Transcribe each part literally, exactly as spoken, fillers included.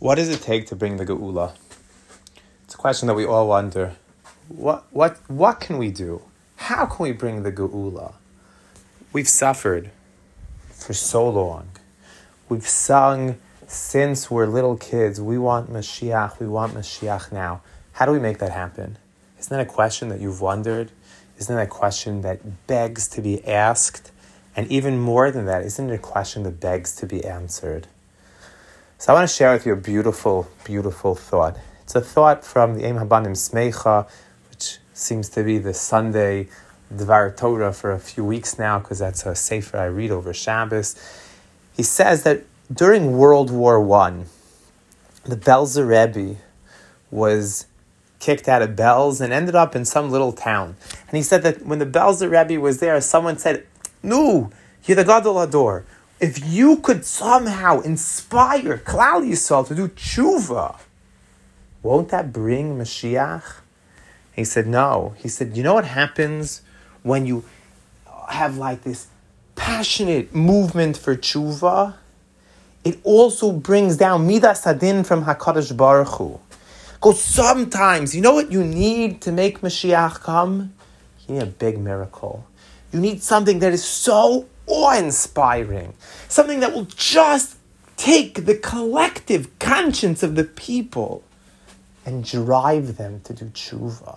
What does it take to bring the Geula? It's a question that we all wonder. What what what can we do? How can we bring the Geula? We've suffered for so long. We've sung since we're little kids, we want Mashiach, we want Mashiach now. How do we make that happen? Isn't that a question that you've wondered? Isn't that a question that begs to be asked? And even more than that, isn't it a question that begs to be answered? So I want to share with you a beautiful, beautiful thought. It's a thought from the Eim Habanim Smecha, which seems to be the Sunday Dvar Torah for a few weeks now, because that's a sefer I read over Shabbos. He says that during World War One, the Belzer Rebbe was kicked out of Belz and ended up in some little town. And he said that when the Belzer Rebbe was there, someone said, "No, you're the Gadol Hador. If you could somehow inspire Klal Yisrael to do tshuva, won't that bring Mashiach?" He said, no. He said, you know what happens when you have like this passionate movement for tshuva? It also brings down Midas Hadin from HaKadosh Baruch Hu. Because sometimes, you know what you need to make Mashiach come? You need a big miracle. You need something that is so awe-inspiring. Something that will just take the collective conscience of the people and drive them to do tshuva.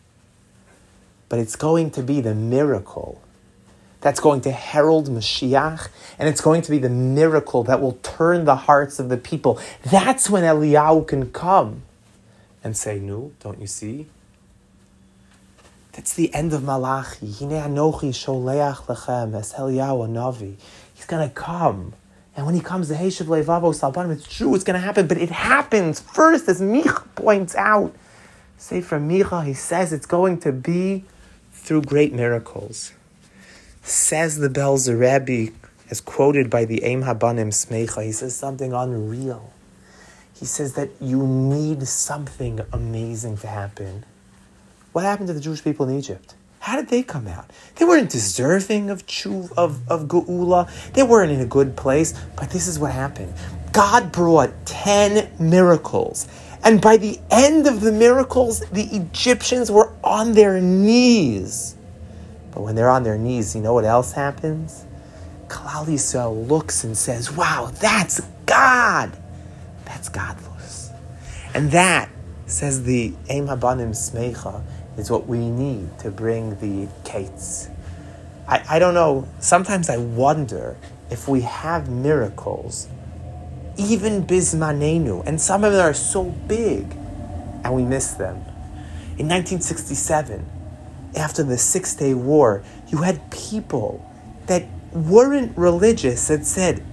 But it's going to be the miracle that's going to herald Mashiach, and it's going to be the miracle that will turn the hearts of the people. That's when Eliyahu can come and say, no, don't you see? That's the end of Malachi. Hinei anochi sholeach lechem es Eliyahu Navi. He's going to come. And when he comes, the Heishav Levavo Salbanim, it's true, it's going to happen, but it happens first, as Micha points out. Say from Micha, he says it's going to be through great miracles. Says the Belzer Rebbe, as quoted by the Eim Habanim Smecha, he says something unreal. He says that you need something amazing to happen. What happened to the Jewish people in Egypt? How did they come out? They weren't deserving of tshuv, of, of geula. They weren't in a good place. But this is what happened. God brought ten miracles. And by the end of the miracles, the Egyptians were on their knees. But when they're on their knees, you know what else happens? Klal Yisrael looks and says, wow, that's God. That's godless. And that, says the Eim Habanim Smecha, is what we need to bring the kates. I, I don't know, sometimes I wonder if we have miracles, even bismanenu, and some of them are so big, and we miss them. In nineteen sixty-seven, after the Six-Day War, you had people that weren't religious that said,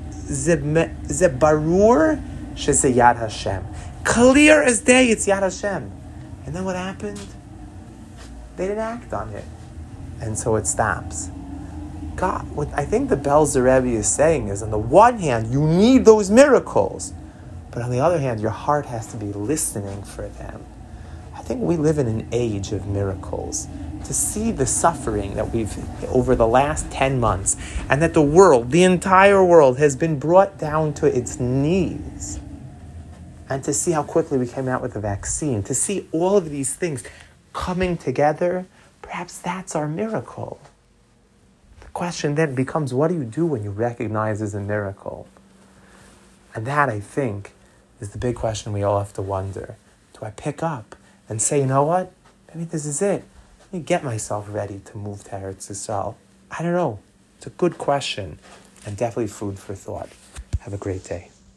Zebarur sheze Yad Hashem. Clear as day, it's Yad Hashem. And then what happened? They didn't act on it. And so it stops. God, what I think the Belzer Rebbe is saying is, on the one hand, you need those miracles. But on the other hand, your heart has to be listening for them. I think we live in an age of miracles. To see the suffering that we've, over the last ten months, and that the world, the entire world, has been brought down to its knees. And to see how quickly we came out with the vaccine, to see all of these things coming together, perhaps that's our miracle. The question then becomes, what do you do when you recognize as a miracle? And that, I think, is the big question we all have to wonder. Do I pick up and say, you know what? Maybe this is it. Let me get myself ready to move to Eretz Yisrael. I don't know. It's a good question and definitely food for thought. Have a great day.